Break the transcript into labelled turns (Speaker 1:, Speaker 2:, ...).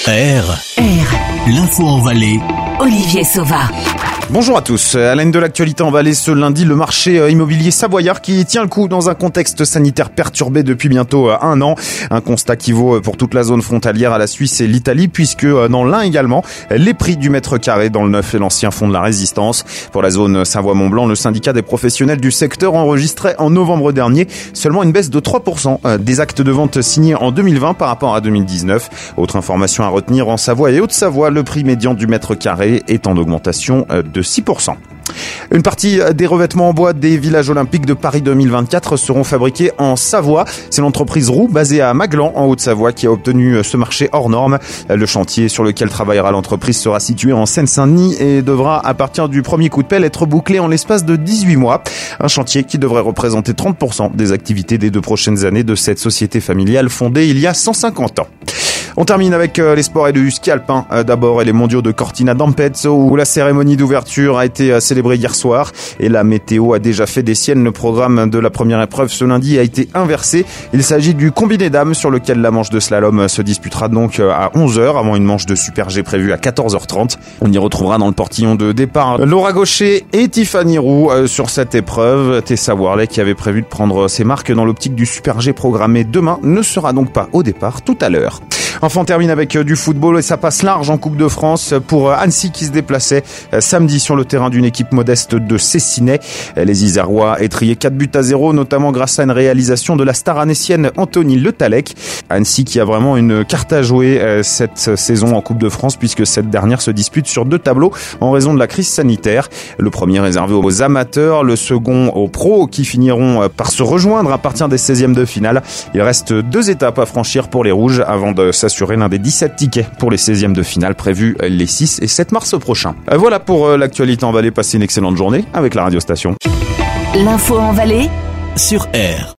Speaker 1: R. L'info en Valais.
Speaker 2: Olivier Sauva.
Speaker 3: Bonjour à tous. À la une de l'actualité en Valais ce lundi, le marché immobilier savoyard qui tient le coup dans un contexte sanitaire perturbé depuis bientôt un an. Un constat qui vaut pour toute la zone frontalière à la Suisse et l'Italie, puisque dans l'Ain également, les prix du mètre carré dans le neuf et l'ancien font de la résistance. Pour la zone Savoie-Mont-Blanc, le syndicat des professionnels du secteur enregistrait en novembre dernier seulement une baisse de 3% des actes de vente signés en 2020 par rapport à 2019. Autre information à retenir, en Savoie et Haute-Savoie, le prix médian du mètre carré est en augmentation de 6%. Une partie des revêtements en bois des villages olympiques de Paris 2024 seront fabriqués en Savoie. C'est l'entreprise Roux, basée à Maglan, en Haute-Savoie, qui a obtenu ce marché hors norme. Le chantier sur lequel travaillera l'entreprise sera situé en Seine-Saint-Denis et devra, à partir du premier coup de pelle, être bouclé en l'espace de 18 mois. Un chantier qui devrait représenter 30% des activités des 2 prochaines années de cette société familiale fondée il y a 150 ans. On termine avec les sports et le ski alpin d'abord et les mondiaux de Cortina d'Ampezzo où la cérémonie d'ouverture a été célébrée hier soir et la météo a déjà fait des siennes. Le programme de la première épreuve ce lundi a été inversé. Il s'agit du combiné dames sur lequel la manche de slalom se disputera donc à 11h avant une manche de super G prévue à 14h30. On y retrouvera dans le portillon de départ Laura Gaucher et Tiffany Roux sur cette épreuve. Tessa Worley, qui avait prévu de prendre ses marques dans l'optique du super G programmé demain, ne sera donc pas au départ tout à l'heure. Enfin, on termine avec du football et ça passe large en Coupe de France pour Annecy qui se déplaçait samedi sur le terrain d'une équipe modeste de Cessinay. Les Isérois étriaient 4-0, notamment grâce à une réalisation de la star annécienne Anthony Le Tallec. Annecy qui a vraiment une carte à jouer cette saison en Coupe de France puisque cette dernière se dispute sur 2 tableaux en raison de la crise sanitaire. Le premier réservé aux amateurs, le second aux pros qui finiront par se rejoindre à partir des 16e de finale. Il reste 2 étapes à franchir pour les Rouges avant de s'assurer l'un des 17 tickets pour les 16e de finale prévus les 6 et 7 mars prochains. Voilà pour l'actualité en Valais. Passez une excellente journée avec la radio station.
Speaker 2: L'info en Valais
Speaker 1: Sur R.